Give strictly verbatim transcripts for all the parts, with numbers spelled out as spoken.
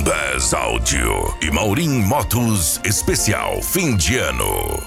Bombas Áudio e Maurim Motos especial fim de ano.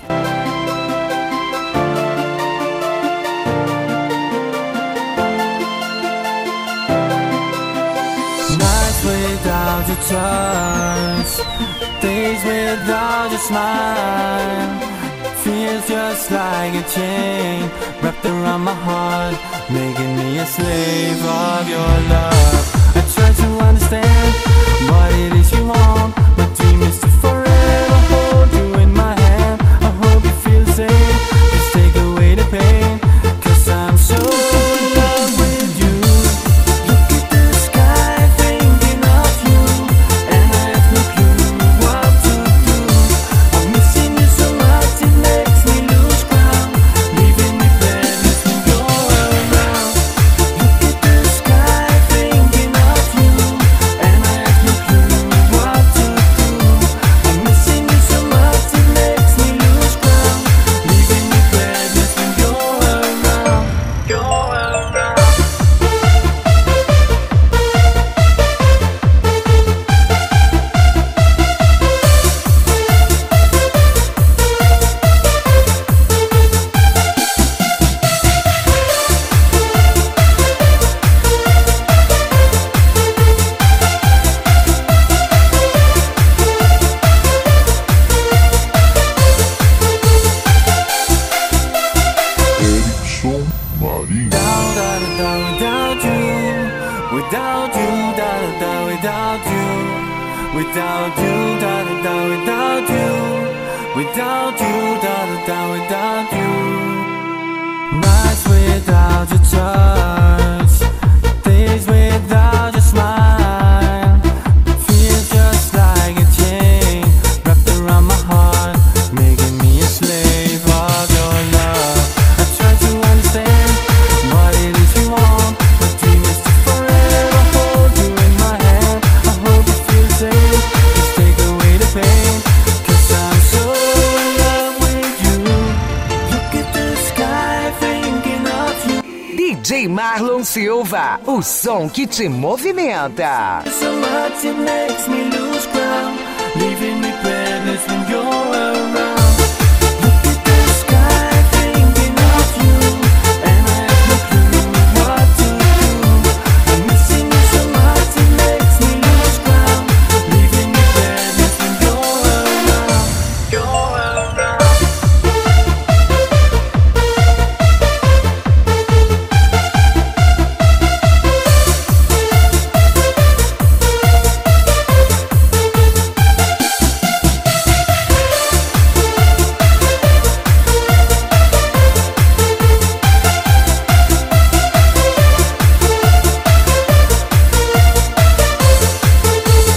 Nights without your touch, days without your smile, feels just like a chain wrapped around my heart, making me a slave of your love. I try to understand what it is you want. My dream is to forever hold you in my hand. I hope you feel the same. Just take away the pain, 'cause I'm so in love with you. Look at the sky, thinking of you, and I have no clue what to do. I'm missing you so much, it makes me lose ground, leaving me breathless when you're around. Look at the sky, thinking of you, and I have no clue what to do. I'm missing you so much, it makes me lose ground, leaving me breathless when you're around. You're around. Erickson Marinho. Down, da, da, da, without you, without you, da, da, da, without you, without you, da, da, da, without you, without you, da, da, da, without you. Nights without your touch, days without your smile, feels just like a chain wrapped around my heart, making me a slave of your love. I try to understand what it is you want. My dream is to forever hold you in my hand. I hope you feel the same. Just take away the pain, 'cause I'm so in love with you. Look at the sky, thinking of you. D J Marlon Silva, o som que te movimenta. So much it makes me lose ground, leaving me breathless when you're around. Look at the sky, thinking of you, and I have no clue what to do. I'm missing you so much, it makes me lose ground, leaving me breathless when you're around. You're around.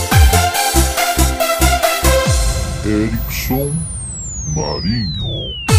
Erickson Marinho.